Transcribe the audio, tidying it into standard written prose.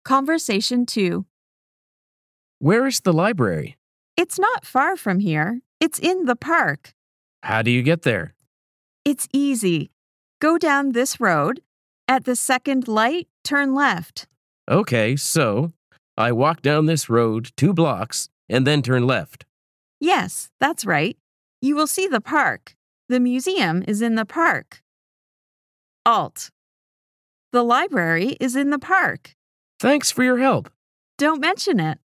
Conversation 2. Where is the library? It's not far from here. It's in the park. How do you get there? It's easy. Go down this road. At the second light, turn left. Okay, so I walk down this road 2 blocks and then turn left. Yes, that's right. You will see the park. The museum is in the park. Alt. The library is in the park. Thanks for your help. Don't mention it.